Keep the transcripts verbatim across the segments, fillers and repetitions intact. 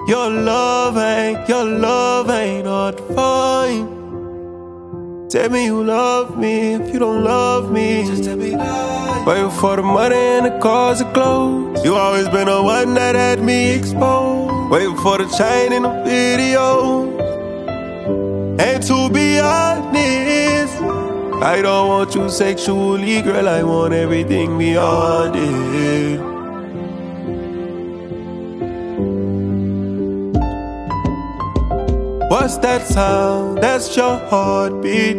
Your love ain't, your love ain't hard to find. Tell me you love me, if you don't love me, just tell me that. Waiting for the money and the cars are closed. You always been the one that had me exposed. Waiting for the chain in the videos. And to be honest, I don't want you sexually, girl, I want everything beyond it. What's that sound? That's your heartbeat.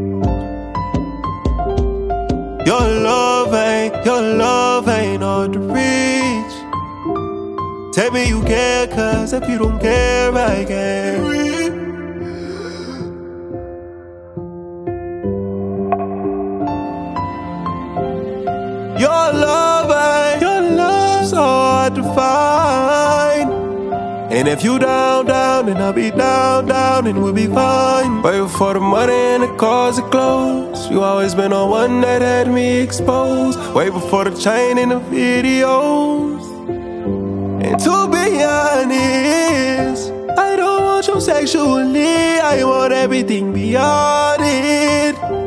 Your love ain't, your love ain't hard to reach. Tell me you care, cause if you don't care, I can't. Your love ain't, your love's so hard to find. And if you down, down, then I'll be down, down, and we'll be fine. Waiting for the money and the cars are closed. You always been the one that had me exposed. Waiting for the chain in the videos. And to be honest, I don't want you sexually, I want everything beyond it.